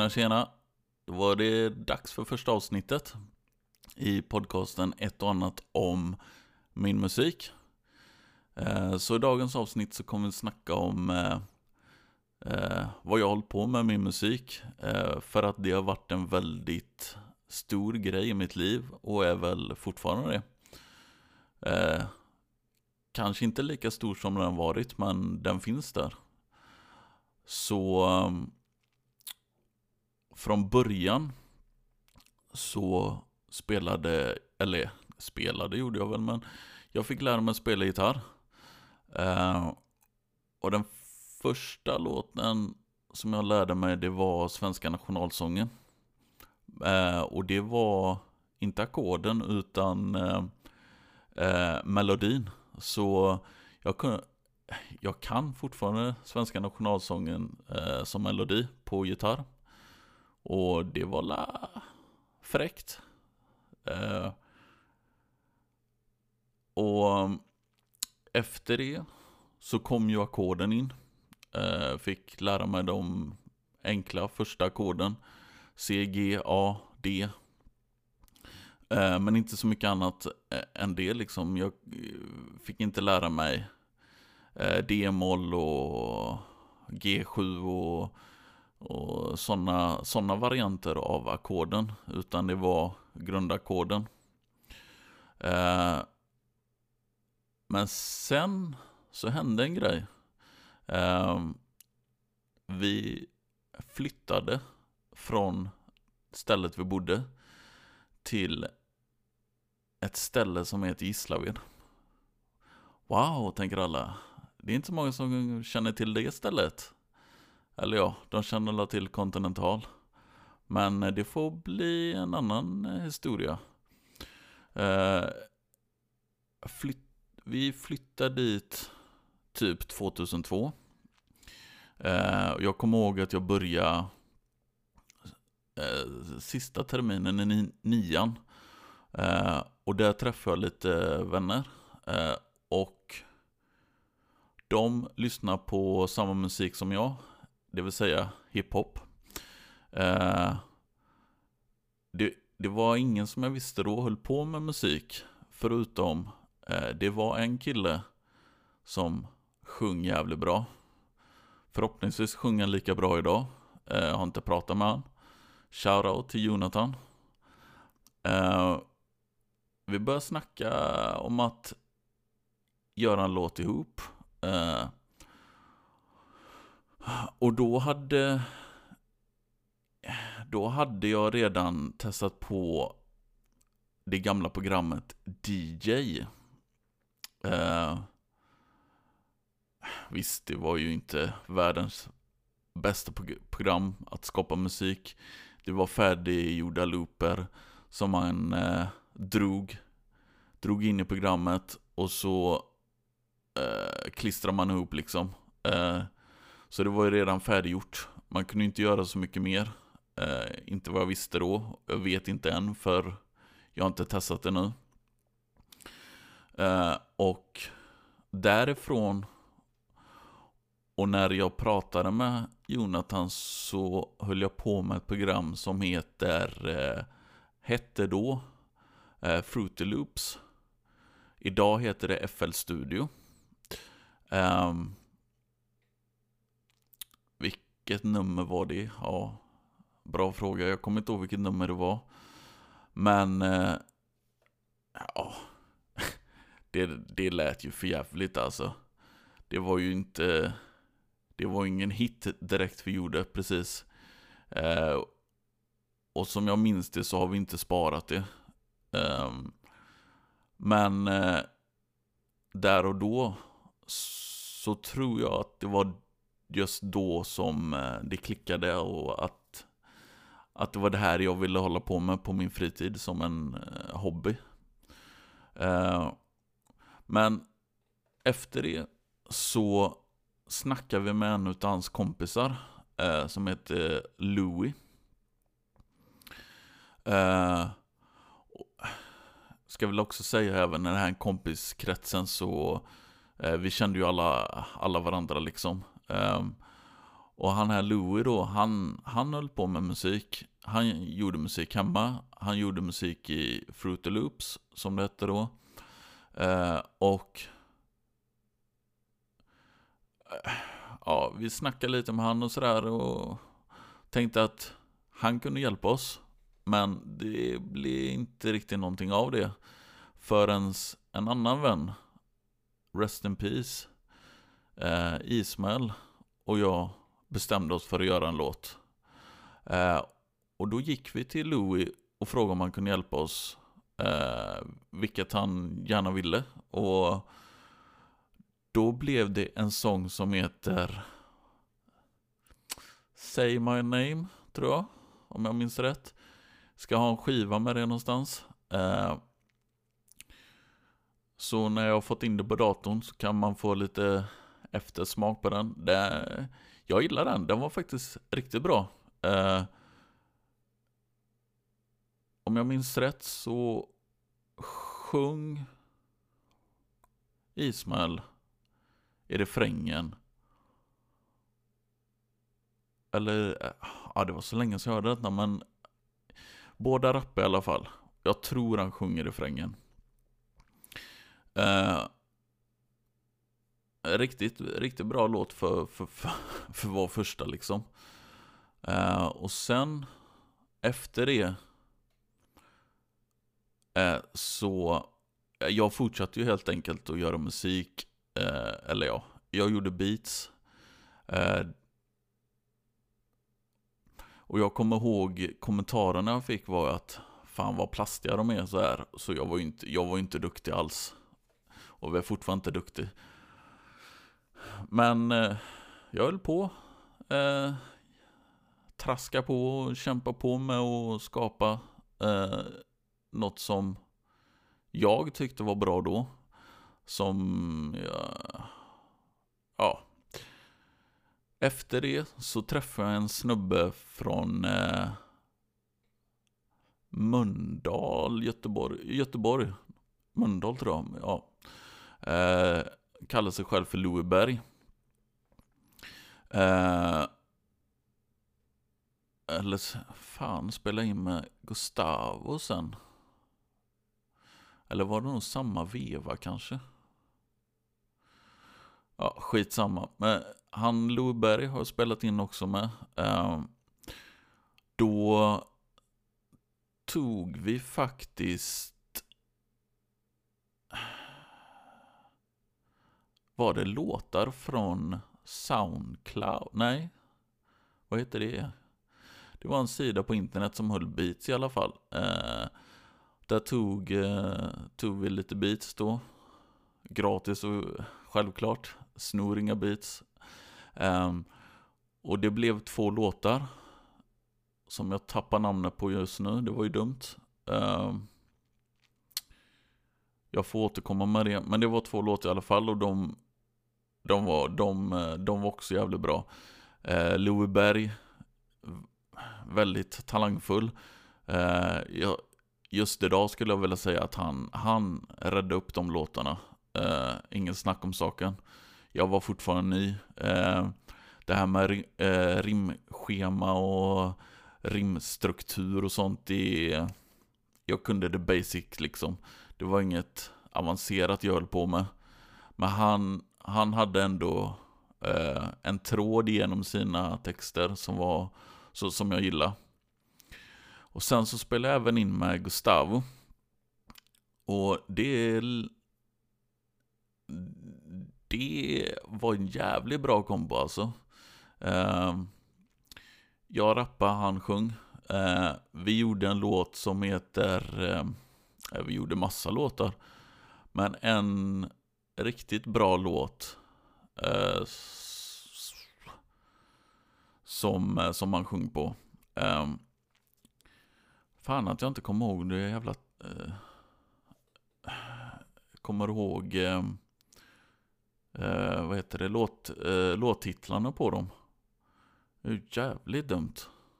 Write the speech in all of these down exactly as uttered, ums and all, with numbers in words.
Tjena, tjena. Då var det dags för första avsnittet i podcasten Ett och annat om min musik. Så i dagens avsnitt så kommer vi snacka om eh, vad jag har hållit på med min musik. Eh, för att det har varit en väldigt stor grej i mitt liv och är väl fortfarande det. Eh, kanske inte lika stor som den varit, men den finns där. Så um, från början så spelade, eller spelade gjorde jag väl, men jag fick lära mig spela gitarr. Uh, och den första låten som jag lärde mig, det var Svenska nationalsången. Uh, och det var inte ackorden utan uh, uh, melodin. Så jag kunde... Jag kan fortfarande Svenska nationalsången eh, som melodi på gitarr. Och det var la fräckt. Eh, och efter det så kom ju ackorden in. Eh, fick lära mig de enkla första ackorden. C, G, A, D. Eh, men inte så mycket annat än det liksom. Jag fick inte lära mig D-moll och G sju och, och sådana såna varianter av ackorden, utan det var grundackorden. Eh, men sen så hände en grej. Eh, vi flyttade från stället vi bodde till ett ställe som heter Gislaved. Wow, tänker alla. Det är inte så många som känner till det stället. Eller ja, de känner alla till Continental. Men det får bli en annan historia. Eh, flytt, vi flyttade dit typ tvåtusentvå. Eh, jag kommer ihåg att jag började eh, sista terminen i ni, nian. Eh, och där träffade jag lite vänner. Eh, och de lyssnar på samma musik som jag, det vill säga hiphop. Eh, det, det var ingen som jag visste då höll på med musik, förutom eh, det var en kille som sjöng jävligt bra. Förhoppningsvis sjunger han lika bra idag. Eh, jag har inte pratat med han. Shoutout till Jonathan. Eh, vi började snacka om att göra en låt ihop. Uh, och då hade då hade jag redan testat på det gamla programmet D J. Uh, visst, det var ju inte världens bästa program att skapa musik. Det var färdiggjorda looper som man uh, drog drog in i programmet, och så Uh, klistrar man ihop liksom. Uh, så det var ju redan färdiggjort. Man kunde inte göra så mycket mer. Uh, inte vad jag visste då. Jag vet inte än, för jag har inte testat det nu. Uh, och därifrån, och när jag pratade med Jonathan, så höll jag på med ett program som heter uh, hette då uh, Fruity Loops. Idag heter det F L Studio. Um, vilket nummer var det? Ja, bra fråga. Jag kommer inte ihåg vilket nummer det var. Men uh, ja, det, det lät ju för jävligt alltså. Det var ju inte, det var ingen hit direkt vi gjorde precis. Uh, och som jag minns det så har vi inte sparat det. Um, men uh, där och då så tror jag att det var just då som det klickade, och att, att det var det här jag ville hålla på med på min fritid som en uh, hobby. Uh, men efter det så snackade vi med en av hans kompisar uh, som heter Louis. Uh, ska väl också säga, även i den här kompiskretsen så vi kände ju alla, alla varandra liksom. Um, Och han här Louis då, han, han höll på med musik. Han gjorde musik hemma. Han gjorde musik i Fruity Loops, som det hette då. Eh, och eh, ja, vi snackade lite med han och sådär och tänkte att han kunde hjälpa oss. Men det blev inte riktigt någonting av det förrän en annan vän, rest in peace, eh, Ismael och jag bestämde oss för att göra en låt. Eh, och då gick vi till Louis och frågade om han kunde hjälpa oss, eh, vilket han gärna ville. Och då blev det en sång som heter Say My Name, tror jag, om jag minns rätt. Ska ha en skiva med det någonstans. Eh, så när jag har fått in det på datorn så kan man få lite eftersmak på den. Det, jag gillar den, den var faktiskt riktigt bra. Eh, om jag minns rätt så sjung Ismael i refrängen. Eller, ja, det var så länge sedan jag hörde detta, men båda rappar i alla fall. Jag tror han sjunger refrängen. Eh, riktigt, riktigt bra låt för, för, för, för vår första liksom. Eh, och sen efter det eh, så jag fortsatte ju helt enkelt att göra musik. Eh, eller ja, jag gjorde beats. Eh, och jag kommer ihåg kommentarerna jag fick var att fan vad plastiga de är så här. Så jag var ju inte, jag var inte duktig alls. Och vi är fortfarande inte duktig. Men eh, jag höll på. Eh, traska på och kämpa på med att skapa eh, något som jag tyckte var bra då. Som ja, ja. Efter det så träffade jag en snubbe från eh, Mölndal, Göteborg, Göteborg. Mölndal tror jag, ja. Eh, kallar sig själv för Louis Berg. Eh, eller fan, spela in med Gustavo sen. Eller var det nog samma veva kanske? Ja, skitsamma. Men han Louis Berg har spelat in också med. Eh, då tog vi faktiskt... Var det låtar från Soundcloud? Nej. Vad heter det? Det var en sida på internet som höll beats i alla fall. Eh, där tog, eh, tog vi lite beats då. Gratis och självklart. Snor inga beats. Eh, och det blev två låtar. Som jag tappar namnet på just nu. Det var ju dumt. Eh, jag får återkomma med det. Men det var två låtar i alla fall. Och de, de, var, de, de var också jävligt bra. Eh, Louis Berg, väldigt talangfull. Eh, jag, just idag skulle jag vilja säga att han, han räddade upp de låtarna. Eh, ingen snack om saken. Jag var fortfarande ny. Eh, det här med eh, rimschema och rimstruktur och sånt, det, jag kunde det basic liksom. Det var inget avancerat jag höll på med. Men han, han hade ändå eh, en tråd genom sina texter som var så som jag gillar. Och sen så spelade jag även in med Gustavo. Och det det var en jävligt bra kombo alltså. Eh, jag rappade, han sjöng. Eh, vi gjorde en låt som heter eh, vi gjorde massa låtar. Men en riktigt bra låt eh, som, som han sjöng på. Eh, fan att jag inte kommer ihåg det jävla eh, kommer ihåg eh, eh, vad heter det, låt, eh, låttitlarna på dem. Det är jävligt dumt.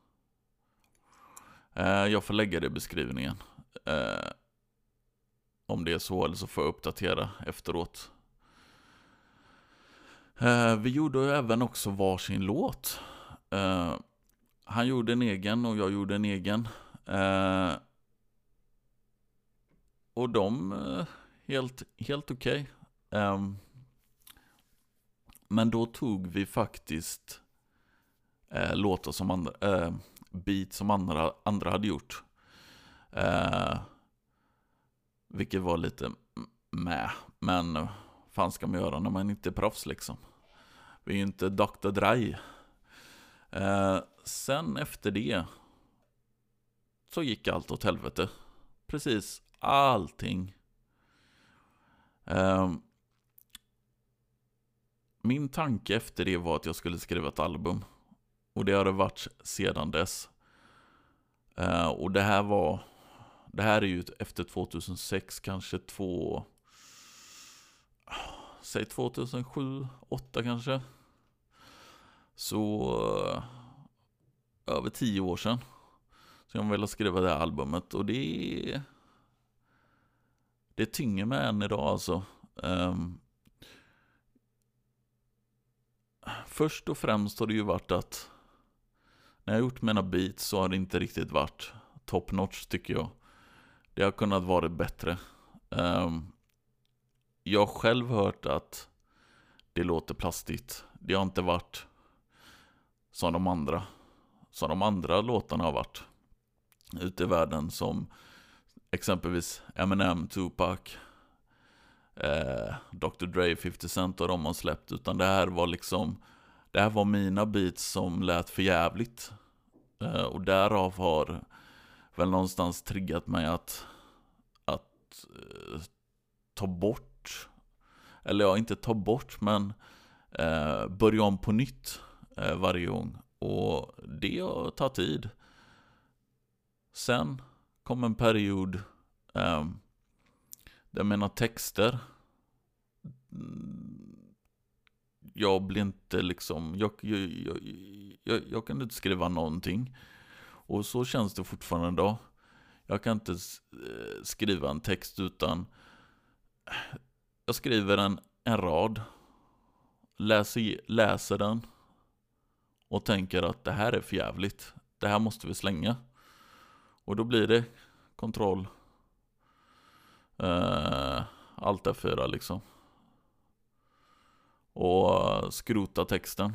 Eh, jag får lägga det i beskrivningen. Eh, om det är så, eller så får jag uppdatera efteråt. Eh, vi gjorde ju även också varsin låt. Eh, han gjorde en egen och jag gjorde en egen. Eh, och de, eh, helt, helt okej. Okay. Eh, men då tog vi faktiskt eh, låtar som andra, eh, beat som andra, andra hade gjort. Eh, vilket var lite med. Men fan ska man göra när man inte är proffs liksom. Vi är ju inte doktor Dre. Eh, sen efter det så gick allt åt helvete. Precis allting. Eh, min tanke efter det var att jag skulle skriva ett album. Och det har det varit sedan dess. Eh, och det här var... Det här är ju efter tjugohundrasex, kanske två... Säg tjugohundrasju, åtta kanske. Så... Över tio år sedan. Så jag ville skriva det här albumet. Och det... Det tynger mig än idag alltså. Um, först och främst har det ju varit att... När jag har gjort mina beats så har det inte riktigt varit top notch tycker jag. Det har kunnat vara bättre. Um, jag har själv hört att det låter plastigt. Det har inte varit som de andra. Som de andra låtarna har varit. Ute i världen som exempelvis Eminem, Tupac, eh, doktor Dre, femtio Cent och de har släppt. Utan det här var liksom... Det här var mina beats som lät för jävligt. Eh, och därav har väl någonstans triggat mig att... Att... Eh, ta bort, eller ja, inte ta bort, men eh, börja om på nytt eh, varje gång. Och det har tagit tid. Sen kom en period eh, där mina texter, jag blir inte liksom, jag, jag, jag, jag, jag kan inte skriva någonting. Och så känns det fortfarande idag. Jag kan inte eh, skriva en text utan jag skriver en, en rad, läser, läser den och tänker att det här är för jävligt. Det här måste vi slänga. Och då blir det kontroll. Eh, allt är fyra liksom. Och skrota texten.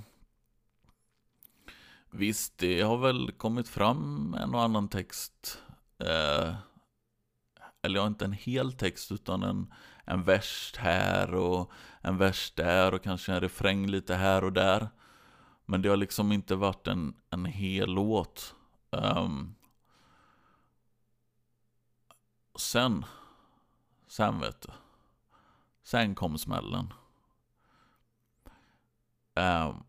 Visst, det har väl kommit fram en och annan text. Eh, eller ja, inte en hel text utan en, en vers här och en vers där och kanske en refräng lite här och där. Men det har liksom inte varit en, en hel låt. Um, sen, sen vet du, sen kom smällen. Um,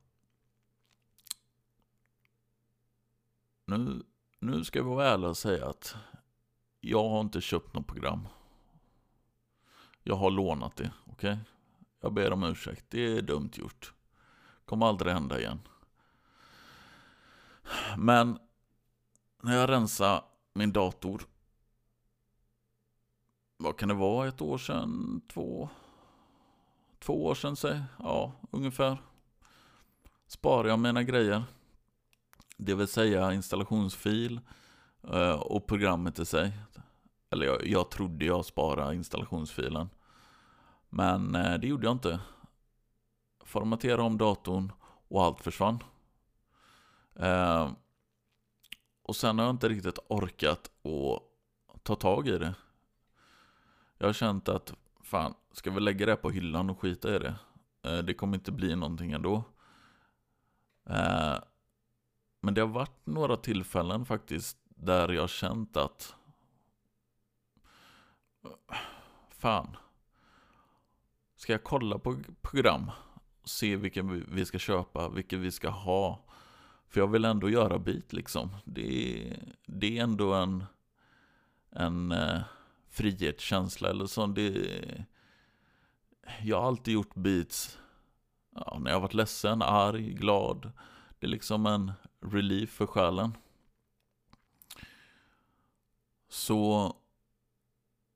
nu, nu ska vi vara ärliga och säga att jag har inte köpt något program. Jag har lånat det, okej? Okay? Jag ber om ursäkt, det är dumt gjort. Kommer aldrig hända igen. Men när jag rensar min dator, vad kan det vara, ett år sedan, två, två år sedan, säg, ja, ungefär, sparar jag mina grejer. Det vill säga installationsfil och programmet i sig. Eller jag, jag trodde jag sparade installationsfilen. Men det gjorde jag inte. Formatera om datorn och allt försvann. Eh, och sen har jag inte riktigt orkat att ta tag i det. Jag har känt att fan, ska vi lägga det på hyllan och skita i det? Eh, det kommer inte bli någonting ändå. Eh, men det har varit några tillfällen faktiskt där jag har känt att fan, ska jag kolla på program, se vilken vi ska köpa, vilken vi ska ha. För jag vill ändå göra beat liksom. Det är, det är ändå en en eh, frihetskänsla eller så. Det, jag har alltid gjort beats ja, när jag har varit ledsen, arg, glad. Det är liksom en relief för själen. Så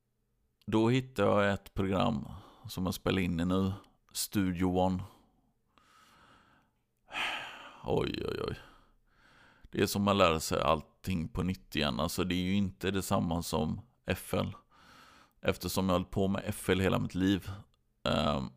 då hittade jag ett program som jag spelar in i nu, Studio One. oj oj oj. Det är som att lära sig allting på nytt igen. Alltså det är ju inte detsamma som F L. Eftersom jag har hållit på med F L hela mitt liv. Um,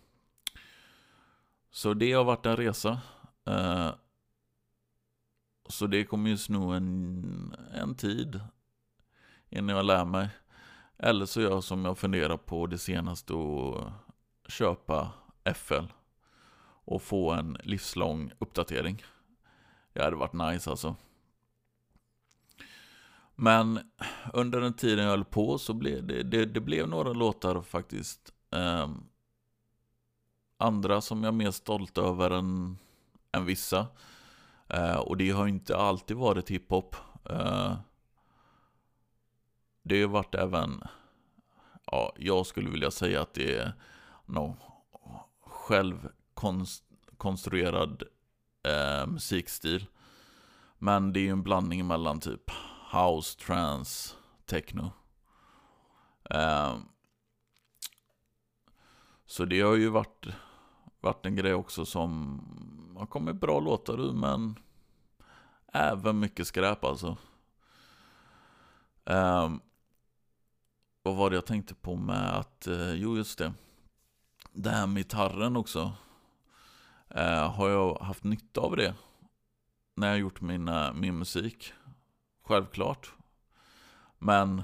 så det har varit en resa. Uh, så det kommer ju sno en, en tid innan jag lär mig. Eller så gör jag som jag funderar på det senaste, och köpa F L och få en livslång uppdatering. Det hade varit nice alltså. Men under den tiden jag höll på så blev det, det, det blev några låtar faktiskt. Eh, andra som jag är mer stolt över än, än vissa. Eh, och det har inte alltid varit hiphop. Eh, det har varit även, ja, jag skulle vilja säga att det är någon självkonstruerad eh, musikstil. Men det är ju en blandning mellan typ house, trance, techno. Eh, så det har ju varit, varit en grej också som har kommit bra låtar ur, men även mycket skräp alltså. Eh, vad var det jag tänkte på med att, eh, jo just det. Det här med gitarren också. Eh, har jag haft nytta av det när jag gjort mina, min musik? Självklart. Men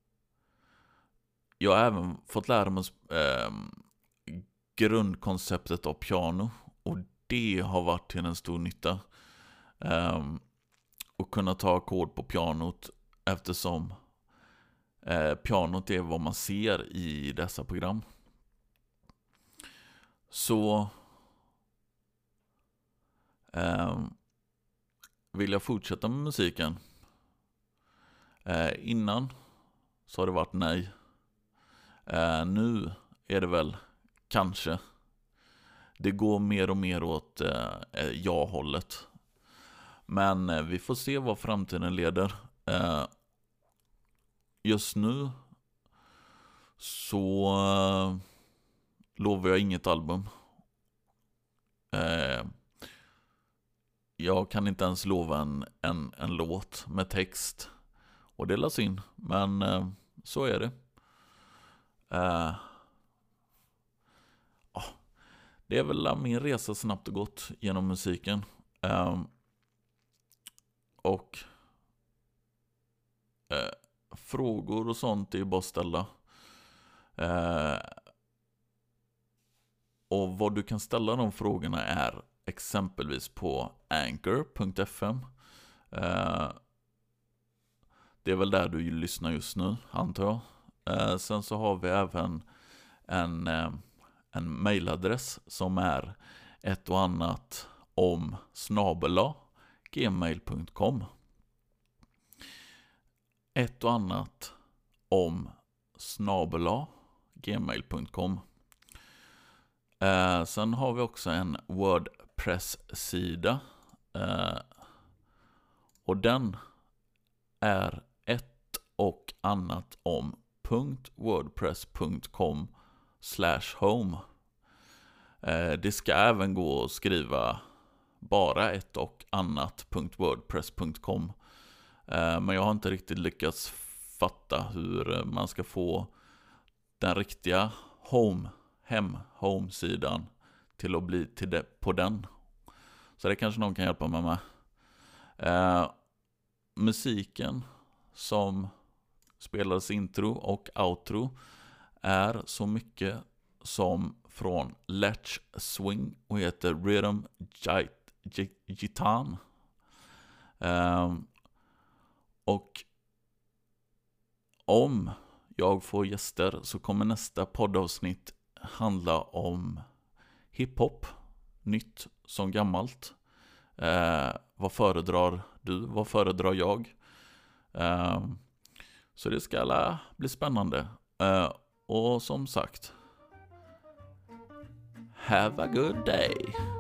jag har även fått lära mig eh, grundkonceptet av piano. Och det har varit till en stor nytta. Eh, och kunna ta ackord på pianot, eftersom eh, pianot är vad man ser i dessa program. Så eh, vill jag fortsätta med musiken. Eh, innan så har det varit nej. Eh, nu är det väl kanske. Det går mer och mer åt eh, ja-hållet. Men eh, vi får se vad framtiden leder. Eh, just nu så eh, lovar jag inget album. Eh, jag kan inte ens lova en, en, en låt med text. Och det läs in. Men eh, så är det. Eh, oh, det är väl min resa snabbt och gott genom musiken. Eh, och eh, frågor och sånt är ju bara att ställa. Eh, och vad du kan ställa de frågorna är exempelvis på anchor punkt f m. Eh, det är väl där du lyssnar just nu, antar jag. Eh, sen så har vi även en, eh, en mailadress som är ett och annat om snabel-a gmail punkt com. Ett och annat om snabel-a gmail punkt com. Eh, sen har vi också en WordPress-sida. Eh, och den är ett och annat om .wordpress punkt com slash home. Eh, det ska även gå att skriva bara ett och annat .wordpress punkt com. Eh, men jag har inte riktigt lyckats fatta hur man ska få den riktiga home hem home-sidan till att bli till det, på den. Så det kanske någon kan hjälpa mig med. Eh, musiken som spelades intro och outro är så mycket som från Let's Swing och heter Rhythm Gitan. Eh, och om jag får gäster så kommer nästa poddavsnitt handla om hiphop, nytt som gammalt. Eh, vad föredrar du? Vad föredrar jag? Eh, så det ska alla bli spännande. Eh, och som sagt, have a good day.